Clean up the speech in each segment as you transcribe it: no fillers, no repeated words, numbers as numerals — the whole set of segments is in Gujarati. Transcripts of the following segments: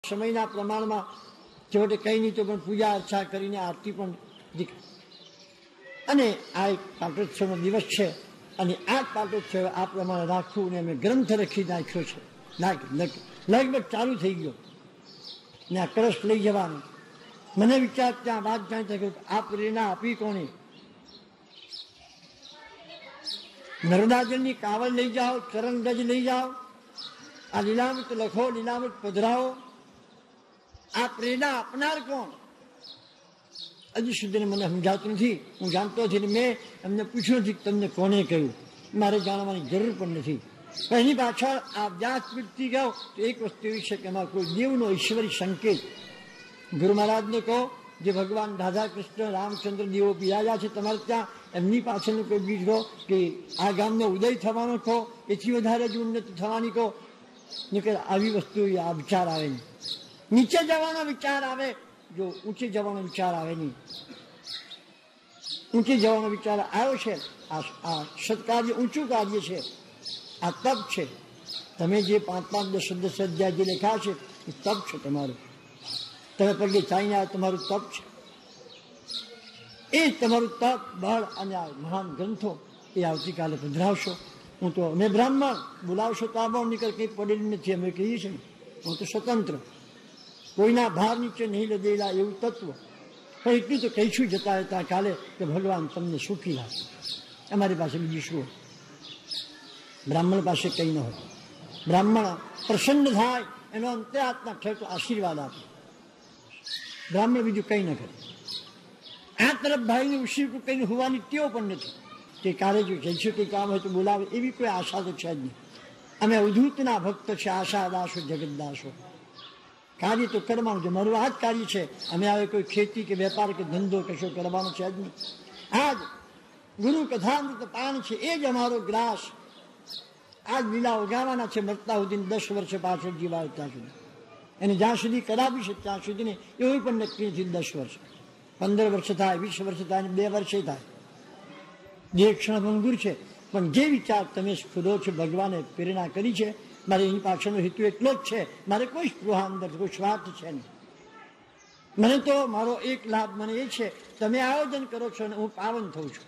સમયના પ્રમાણમાં છેવટે કંઈ નહીં તો પણ પૂજા અર્ચા કરીને આરતી પણ અને આ એક પાટોત્સવનો દિવસ છે અને આ પાટોત્સવ આ પ્રમાણે રાખવું ને અમે ગ્રંથ રાખી નાખ્યો છે. લગભગ ચાલુ થઈ ગયો ને આ કળશ લઈ જવાનું. મને વિચાર ત્યાં વાત જાણતા કે આ પ્રેરણા આપી કોને? નર્મદાજળની કાવડ લઈ જાઓ, ચરણગજ લઈ જાઓ, આ લીલામૃત લખો, લીલામૃત પધરાવો. આ પ્રેરણા આપનાર કોણ? હજી સુધી મને સમજાતું નથી. હું જાણતો નથી. મેં એમને પૂછ્યું નથી તમને કોને કહ્યું. મારે જાણવાની જરૂર પણ નથી. પણ એની પાછળ આ વ્યાસપીઠથી ગયો તો એક વસ્તુ એવી છે કે એમાં કોઈ દેવનો ઈશ્વરી સંકેત. ગુરુ મહારાજને કહો, જે ભગવાન રાધા કૃષ્ણ રામચંદ્ર દેવો બિરાજા છે તમારે ત્યાં, એમની પાછળનું કોઈ બીજ કહો કે આ ગામનો ઉદય થવાનો કહો, એથી વધારે જ ઉન્નતિ થવાની કહો. નીકળ આવી વસ્તુ આ વિચાર આવે નહીં. નીચે જવાનો વિચાર આવે, જો ઊંચે જવાનો વિચાર આવે નહીં. ઊંચે જવાનો વિચાર આવ્યો છે. આ સત્કાર્ય ઊંચું કાર્ય છે. આ તપ છે. તમે જે 5-5, 10-10 અધ્યાય જે લખ્યા છે એ તપ છે તમારું. તમે પગે ચાઈને આ તમારું તપ છે. એ તમારું તપ બળ અને આ મહાન ગ્રંથો એ આવતીકાલે પધરાવશો. હું તો અમે બ્રાહ્મણ બોલાવશો તો આ નીકળ કંઈ પડેલી નથી. અમે કહીએ છીએ હું તો સ્વતંત્ર, કોઈના ભાર નીચે નહીં લદેલા એવું તત્વ. પણ એટલું તો કહીશું જતા હતા કાલે કે ભગવાન તમને સુખી રાખે. અમારી પાસે બીજું શું? બ્રાહ્મણ પાસે કંઈ ન હોય. બ્રાહ્મણ પ્રસન્ન થાય, એનો અંતરાત્મા છે તો આશીર્વાદ આપે. બ્રાહ્મણ બીજું કંઈ ન કરે. આ તરફ ભાઈને ઉશીર કંઈ હોવાની ટેવ પણ નથી. કે કાલે જો જઈશું કંઈ કામ હોય તો બોલાવે, એવી કોઈ આશા તો છે જ નહીં. અમે અવધૂતના ભક્ત છે, આશા દાસો જગતદાસો. કાર્ય તો કરવાનું છે. મારું આ જ કાર્ય છે. અમે હવે કોઈ ખેતી કે વેપાર કે ધંધો કશો કરવાનો છે જ નહીં. આ જ ગુરુ કથામૃત પાન છે, એ જ અમારો ગ્રાસ. આ જ લીલા ઉગાવાના છે મરતા સુધી, 10 વર્ષ પાછળ જીવાય ત્યાં સુધી. એને જ્યાં સુધી કરાવી છે ત્યાં સુધી ને એવું પણ નક્કી નથી. 10 વર્ષ, 15 વર્ષ થાય, 20 વર્ષ થાય, 2 વર્ષે થાય. જે ક્ષણ ભંગુર છે. પણ જે વિચાર તમે ખુદો છો, ભગવાને પ્રેરણા કરી છે, મારે એની પાછળનો હેતુ એટલો જ છે. મારે કોઈ સ્પૃહા અંદર કોઈ સ્વાર્થ છે નહીં. મને તો મારો એક લાભ મને એ છે, તમે આયોજન કરો છો અને હું પાવન થઉં છું.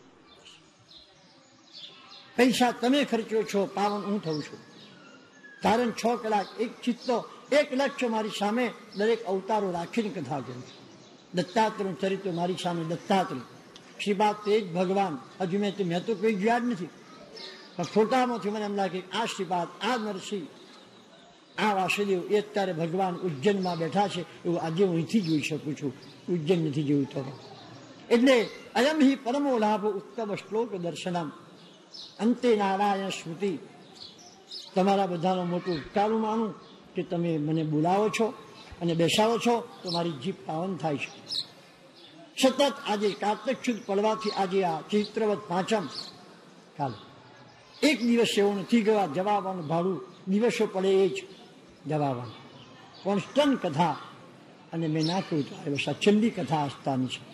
પૈસા તમે ખર્ચો છો, પાવન હું થઉં છું. કારણ 6 કલાક એક ચિત્તો, એક લક્ષ્ય મારી સામે દરેક અવતારો રાખીને કથા કરું છું. દત્તાત્રેયનું ચરિત્ર મારી સામે દત્તાત્રેય, શ્રીપાદ તે જ ભગવાન. હજુ મેં તો કોઈ જોયા જ નથી. પણ ફોટામાંથી મને એમ લાગે આ શ્રીપાદ, આ નરસિંહ, આ વાસુદેવ એ અત્યારે ભગવાન ઉજ્જૈનમાં બેઠા છે એવું આજે હું અહીંથી જોઈ શકું છું. ઉજ્જૈન નથી જોયું તો. એટલે અયમ હિ પરમો લાભ ઉત્તમ શ્લોક દર્શનમ અંતે નારાયણ સ્મૃતિ. તમારા બધાનો મોટો ઉપકારું માનું કે તમે મને બોલાવો છો અને બેસાડો છો તો મારી જીભ પાવન થાય છે. સતત આજે કાર્તક સુદ પડવાથી આજે આ ચૈત્રવદ પાંચમ, કાલે એક દિવસ એવો નથી ગયો જવાવાનું ભાડું દિવસો પડે એ જ જવાવાનું. કોન્સ્ટન્ટ કથા. અને મેં ના કહ્યું તો બસ આ છેલ્લી કથા આસ્થાની છે.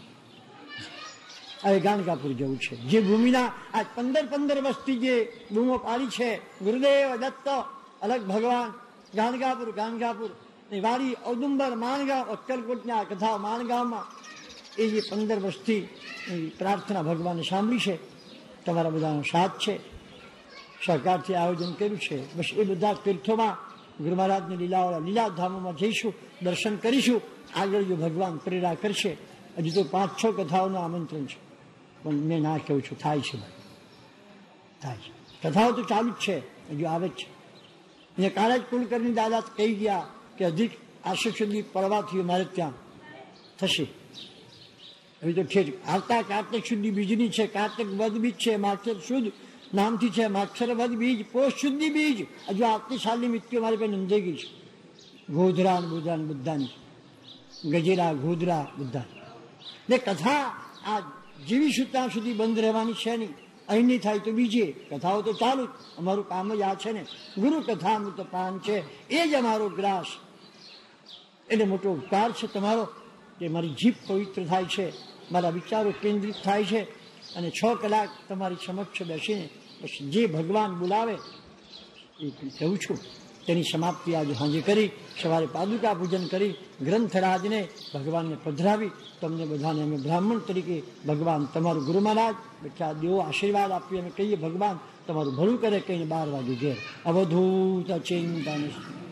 હવે ગાણગાપુર જવું છે. જે ભૂમિના આ 15 વર્ષથી જે બૂમો પાડી છે, ગુરુદેવ દત્ત અલગ ભગવાન, ગાણગાપુર વાડી ઔદુંબર માણગાંવ, અક્કલકોટની આ કથા માણગાંવમાં એ જે 15 વર્ષથી પ્રાર્થના ભગવાને સાંભળી છે. તમારા બધાનો સાથ છે, સહકારથી આયોજન કર્યું છે. બસ એ બધા તીર્થોમાં ગુરુ મહારાજની લીલાધામોમાં જઈશું, દર્શન કરીશું. આગળ જો ભગવાન પ્રેરણા કરશે. હજુ તો 5-6 કથાઓનું આમંત્રણ છે. પણ મેં ના કહું છું, થાય છે ભાઈ, થાય છે. કથાઓ તો ચાલુ જ છે, હજુ આવે જ છે. અને કાલે જ કુલકર્ણી દાદા કહી ગયા કે અધિક આશક સુધી પડવાથી મારે ત્યાં થશે. હવે તો ઠેર આવતા કાર્તક સુધી બીજની છે. કાર્તક વદ બીજ છે, માક્ષર શુદ્ધ નામથી છે. માક્ષર વદ બીજ, પોષ શુદ્ધિ બીજ. હજુ આવતી સાલની મૃત્યુ મારી પાસે નોંધાઈ ગઈ છે. ગોધરા બુદ્ધાની, ગજેરા ગોધરા બુદ્ધા ને કથા આ જીવીશું ત્યાં સુધી બંધ રહેવાની છે નહીં. અહીં નહીં થાય તો બીજે કથાઓ તો ચાલુ જ. અમારું કામ જ આ છે ને. ગુરુ કથામૃત પાન છે, એ જ અમારો ગ્રાસ. એટલે મોટો ઉપકાર છે તમારો કે મારી જીભ પવિત્ર થાય છે, મારા વિચારો કેન્દ્રિત થાય છે. અને 6 કલાક તમારી સમક્ષ બેસીને બસ જે ભગવાન બોલાવે એ કહું છું. તેની સમાપ્તિ આજે સાંજે કરી, સવારે પાદુકા પૂજન કરી ગ્રંથરાજને ભગવાનને પધરાવી. તમને બધાને અમે બ્રાહ્મણ તરીકે ભગવાન તમારું ગુરુ મહારાજ બેઠા દેવો આશીર્વાદ આપીએ. અમે કહીએ ભગવાન તમારું ભલું કરે, કહીને 12 વાગે ઘેર. અવધૂત ચિંતન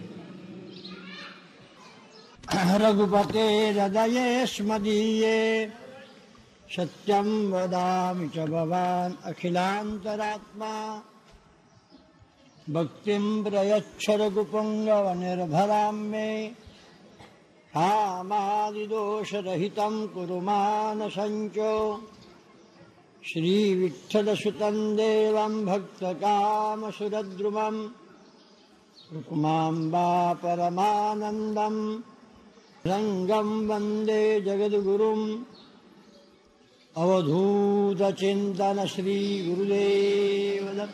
રઘુપતે હૃદયે સ્મદીયે સત્યમ વદામિ ચ ભવાન અખિલાંતરાત્મા ભક્તિમ પ્રયચ્છ રઘુપુંગવ નિર્ભરામ મે કામાદિદોષરહિતમ કુરુ માન સંચો શ્રી વિઠ્ઠલસુતં દેવં ભક્તકામ સુરદ્રુમં રૂકમાંબા પરમાનંદમ રંગમ વંદે જગદ્ગુરુમ અવધૂત ચિંતન શ્રી ગુરુદેવ દત્ત.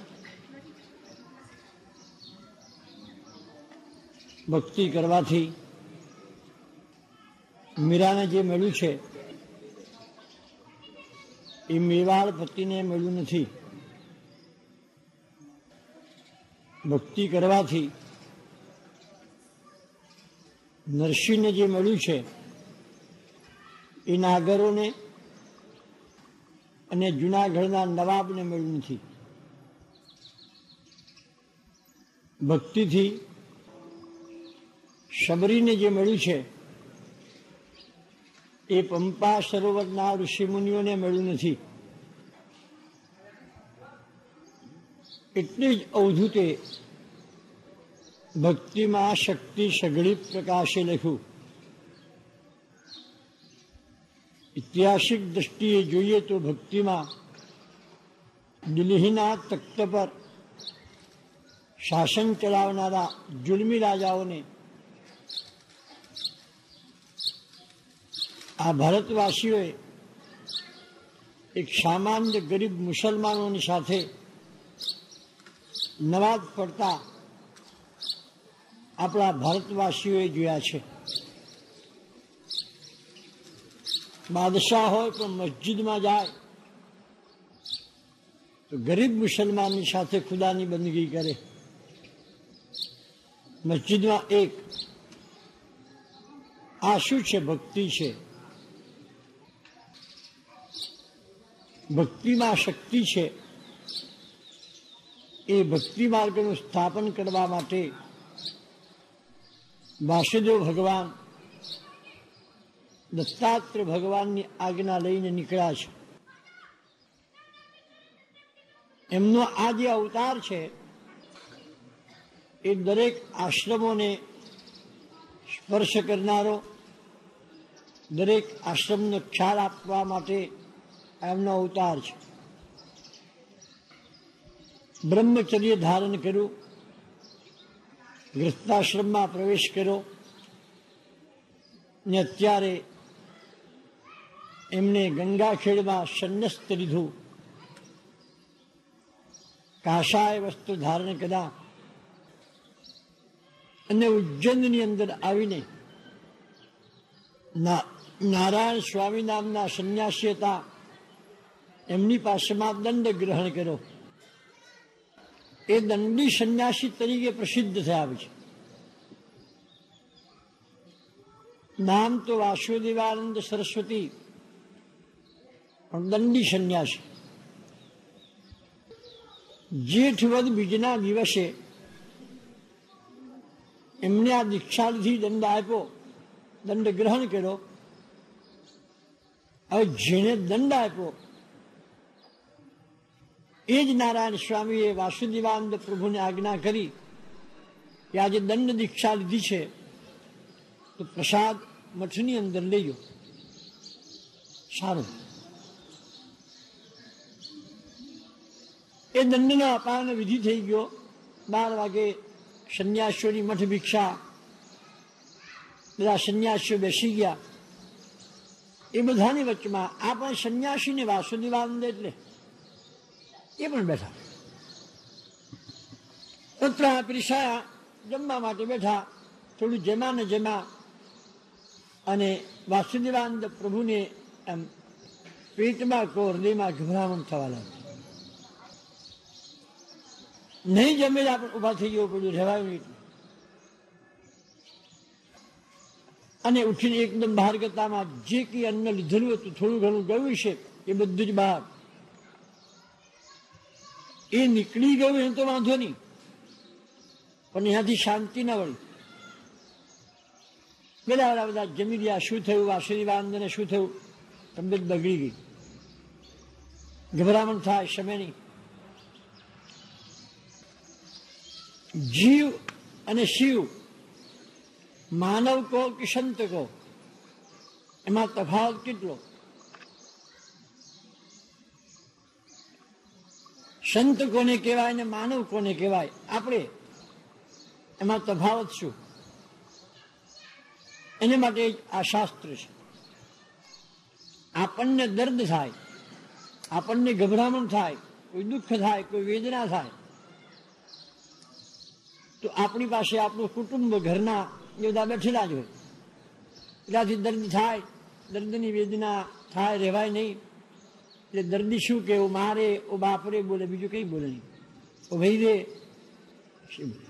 ભક્તિ કરવાથી મીરાને જે મળ્યું છે એ મેવાડ પતિને મળ્યું નથી. ભક્તિ કરવાથી નરસિંહને જે મળ્યું છે એ નાગરોને અને જૂનાગઢના નવાબને મળ્યું નથી. ભક્તિથી શબરીને જે મળ્યું છે એ પંપા સરોવરના ઋષિમુનિઓને મળ્યું નથી. એટલે જ અવધૂતે ભક્તિમાં શક્તિ સઘળી પ્રકાશે લખ્યું. ઐતિહાસિક દ્રષ્ટિએ જોઈએ તો ભક્તિમાં દિલ્હીના તખ્ત પર શાસન ચલાવનારા જુલમી રાજાઓને આ ભારતવાસીઓએ એક સામાન્ય ગરીબ મુસલમાનોની સાથે નવાજ પડતા આપણા ભારતવાસીઓએ જોયા છે. બાદશાહ હોય પણ મસ્જિદમાં જાય તો ગરીબ મુસલમાનની સાથે ખુદાની બંદગી કરે. મસ્જિદમાં એક આ શું છે? ભક્તિ છે. ભક્તિમાં શક્તિ છે. એ ભક્તિ માર્ગનું સ્થાપન કરવા માટે વાસુદેવ ભગવાન દત્તાત્રેય ભગવાનની આજ્ઞા લઈને નીકળ્યા છે. એમનો આ જે અવતાર છે એ દરેક આશ્રમોને સ્પર્શ કરનારો, દરેક આશ્રમનો ખ્યાલ આપવા માટે એમનો અવતાર છે. બ્રહ્મચર્ય ધારણ કર્યું, ગૃહસ્થાશ્રમમાં પ્રવેશ કર્યો ને અત્યારે એમને ગંગાખેડમાં સંન્યસ્ત લીધું. કાષાય વસ્ત્ર ધારણ કર્યા અને ઉજ્જૈનની અંદર આવીને નારાયણ સ્વામી નામના સંન્યાસી હતા, એમની પાસેમાં દંડ ગ્રહણ કર્યો. એ દંડી સંન્યાસી તરીકે પ્રસિદ્ધ થયા છે. નામ તો વાસુદેવાનંદ સરસ્વતી, પણ દંડી સંન્યાસી. જેઠ વદ બીજના દિવસે એમને આ દીક્ષાથી દંડ આપ્યો, દંડ ગ્રહણ કર્યો. હવે જેને દંડ આપ્યો એ જ નારાયણ સ્વામીએ વાસુદેવાનંદ પ્રભુને આજ્ઞા કરી કે આજે દંડ દીક્ષા લીધી છે તો પ્રસાદ મઠની અંદર લેજો. સારું. એ દંડનો અપાન વિધિ થઈ ગયો. 12 વાગે સંન્યાસીઓની મઠ ભિક્ષા, બધા સંન્યાસીઓ બેસી ગયા. એ બધાની વચમાં આ પણ સંન્યાસીને વાસુદેવાનંદ એટલે એ પણ બેઠા. પત્રા પીરસાયા, જમવા માટે બેઠા. થોડું જેમાં ને જેમાં અને વાસુદેવાનંદ પ્રભુને એમ પેટમાં કે હૃદયમાં ગભરામણ થવા લાગી. નહીં જમેલા પણ ઉભા થઈ ગયો, પડ્યું રહેવાયું નહીં. અને ઉઠીને એકદમ બહાર ગતામાં જે કંઈ અન્ન લીધેલું હતું થોડું ઘણું ગયું છે એ બધું જ બહાર. એ નીકળી ગયું એ તો વાંધો નહીં, પણ એનાથી શાંતિ ના વળી. બધા જમી રહ્યા. શું થયું? વાસુદેવાનંદને શું થયું? તબિયત બગડી ગઈ. ગભરામણ થાય, સમય નહીં. જીવ અને શિવ, માનવ કહો કે સંત કહો, એમાં તફાવત કેટલો? સંત કોને કહેવાય ને માનવ કોને કહેવાય? આપણે એમાં તફાવત શું? એને માટે આ શાસ્ત્ર છે. આપણને દર્દ થાય, આપણને ગભરામણ થાય, કોઈ દુઃખ થાય, કોઈ વેદના થાય, તો આપણી પાસે આપણું કુટુંબ, ઘરના એ બધા બેઠેલા જ હોય. એનાથી દર્દ થાય, દર્દની વેદના થાય, રહેવાય નહીં. એટલે દર્દી શું કે ઓ મારે, ઓ બાપરે બોલે, બીજું કંઈ બોલે નહીં. ઓ ભાઈ રે શું બોલે?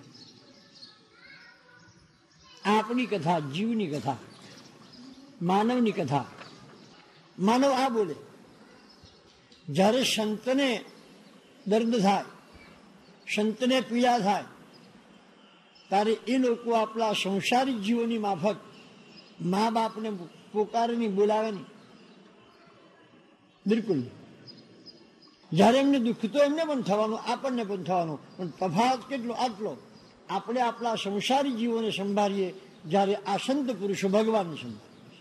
આપણી કથા, જીવની કથા, માનવની કથા. માનવ આ બોલે. જ્યારે સંતને દર્દ થાય, સંતને પીડા થાય, ત્યારે એ લોકો આપણા સંસારિક જીવોની માફક મા બાપને પોકારની બોલાવે નહીં, બિલકુલ. જ્યારે એમને દુઃખ તો એમને પણ થવાનું, આપણને પણ થવાનું, પણ તફાવત કેટલો? આટલો. આપણે આપણા સંસારી જીવોને સંભાળીએ, જ્યારે આ સંત પુરુષો ભગવાનને સંભાળે.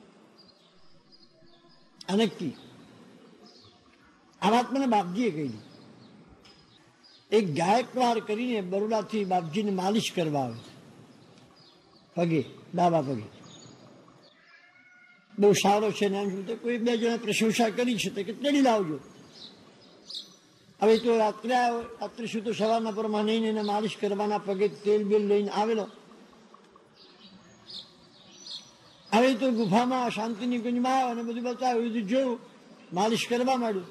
અનક્કી આ વાત મને બાપજીએ કહી. એક ગાયકવાડ કરીને બરોડાથી બાપજીને માલિશ કરવા આવે, પગે, ડાબા પગે. બહુ સારો છે ને એમ. કોઈ બે જણા પ્રશંસા કરી છે કે તેડી લાવજો. હવે તો રાત્રે શું તો સવારના પરમાં નહીં એને માલિશ કરવાના, પગે તેલ બેલ લઈને આવેલો. હવે તો ગુફામાં શાંતિની કુંજમાં આવે અને બધું બતાવ્યું, બધું જોયું, માલિશ કરવા માંડ્યું.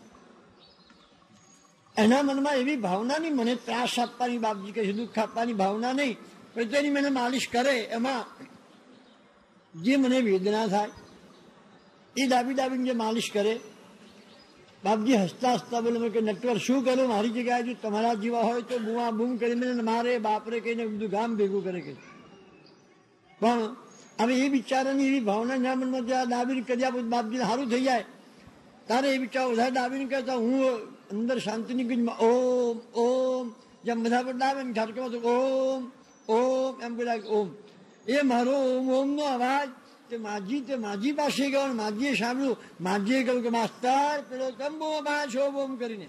એના મનમાં એવી ભાવના નહીં મને ત્રાસ આપવાની, બાપજી કહે છે દુઃખ આપવાની ભાવના નહીં, પણ તેની મને માલિશ કરે એમાં જે મને વેદના થાય એ ડાબી ડાબીને જે માલિશ કરે. બાપજી હસતા હસતા બોલે કે નટવર શું કરું? મારી જગ્યાએ જો તમારા જેવા હોય તો બુઆ બૂમ કરીને મારે બાપરે કહીને બધું ગામ ભેગું કરે કે. પણ હવે એ બિચારાની એવી ભાવના ના મનમાં ત્યાં ડાબીને કર્યા પછી બાપજીને સારું થઈ જાય, તારે એ બિચારો વધારે ડાબીને કહેતા હું અંદર શાંતિની ગુંજમાં ઓમ ઓમ, જેમ બધા પર ડાબે ને ઠાટકમાં તો ઓમ ઓમ એમ બોલાય ઓમ. એ મારો ઓમ ઓમનો અવાજ તે માજી પાસે ગયો, માજીએ સાંભળ્યું. માજીએ કહ્યું કે માસ્તર પેલો કેમ બહુ મારા છો ઓમ કરીને?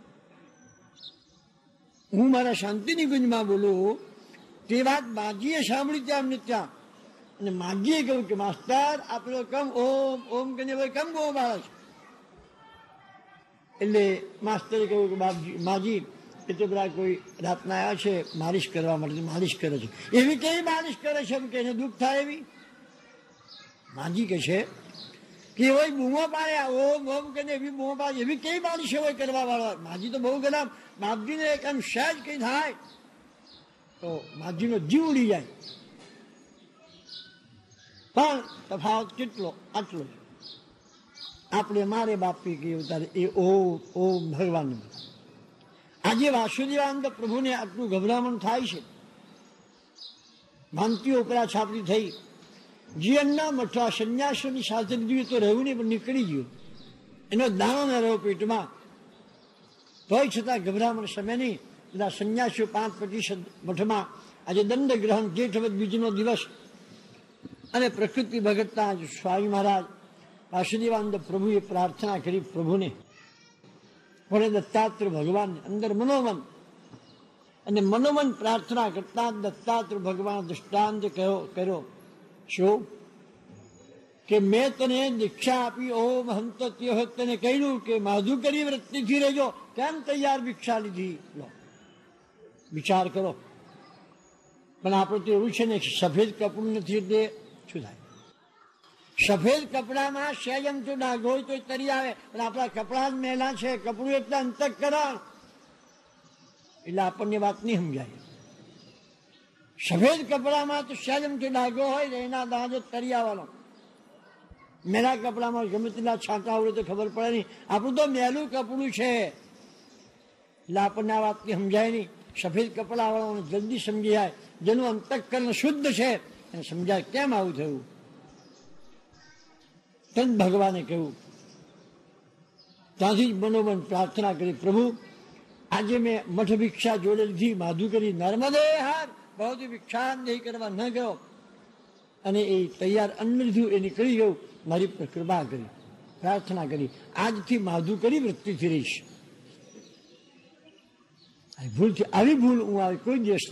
હું મારા શાંતિની ગુંજમાં બોલું તે વાત માજીએ સાંભળી ત્યાં ને ત્યાં. અને માજીએ કહ્યું કે માસ્તર આ પેલો કેમ ઓમ ઓમ કરીને કેમ બહુ મારા છે? એટલે માસ્તરે કહ્યું કે બાપજી માજી એ તો પેલા કોઈ રાતના આવ્યા છે માલિશ કરવા માટે, માલિશ કરે છે. એવી કેવી માલિશ કરે છે કે એને દુઃખ થાય એવી? માજી કહે છે કે હોય બૂમો પાડ્યા ઓમ ઓમ કરીને એવી બૂમો પાડે, એવી કેવી માલિશ હોય કરવા વાળા? માજી તો બહુ ગલામ. બાપજીને એક આમ સહેજ કંઈ થાય તો માજીનો જીવ ઉડી જાય. પણ તફાવત કેટલો? આટલો. આપણે મારે બાપી કહ્યું ત્યારે એ ઓમ ઓમ ભગવાન. આજે વાસુદેવાનંદ પ્રભુને આટલું ગભરામણ થાય છે, ભાંતિઓ ઉપરા છાપરી થઈ, જીવનના મઠવા સંન્યાસીઓની સાથે બીજું તો રહ્યું નહીં, પણ નીકળી ગયું. એનો દાણો ન રહ્યો પેટમાં, તોય છતાં ગભરામણ સમય નહીં. બધા સંન્યાસીઓ 5% મઠમાં. આજે દંડ ગ્રહણ, જેઠ બીજનો દિવસ, અને પ્રકૃતિ ભગતના સ્વામી મહારાજ વાસુદેવાનંદ પ્રભુએ પ્રાર્થના કરી પ્રભુને, ભલે દત્તાત્રેય ભગવાનને અંદર મનોમન, અને મનોમન પ્રાર્થના કરતા દત્તાત્રેય ભગવાન દૃષ્ટાંત કર્યો. શું કે મેં તને દીક્ષા આપી ઓમ હંત તને કહ્યું કે માધુકરી વૃત્તિથી રહેજો, કેમ તૈયાર ભિક્ષા લીધી? લો વિચાર કરો. પણ આપણે તો એવું છે ને સફેદ કપડું નથી એટલે શું થાય? સફેદ કપડામાં સહેજમ તો ડાઘ હોય તો તરી આવે, પણ આપણા કપડા જ મેલા છે. કપડું એટલે અંતઃકરણ, એટલે આપણને વાત નહીં સમજાય. સફેદ કપડામાં તો સેલમથી ડાઘો હોય ને એના દાંજો તરિયાવાનો. મેલા કપડામાં ગમે તેટલા છાંટા આવડે તો ખબર પડે નહીં. આપણું તો મેલું કપડું છે એટલે આપણને આ વાતથી સમજાય નહીં. સફેદ કપડા વાળાને જલ્દી સમજી જાય. જેનું અંતઃકરણ શુદ્ધ છે એને સમજાય કેમ આવું થયું. તન ભગવાને કહ્યું. ત્યાંથી જ મનોમન પ્રાર્થના કરી, પ્રભુ આજે મેં મઠ ભિક્ષા જોડે લીધી, માધુ કરી, નર્મદે હાર બહુ ભિક્ષા નહીં કરવા ન ગયો અને એ તૈયાર અન્ન લીધું એ નીકળી ગયું. મારી પર કૃપા કરી, પ્રાર્થના કરી, આજથી માધુ કરી વૃત્તિથી રહીશ. ભૂલથી આવી ભૂલ હું આવી કોઈ દિવસ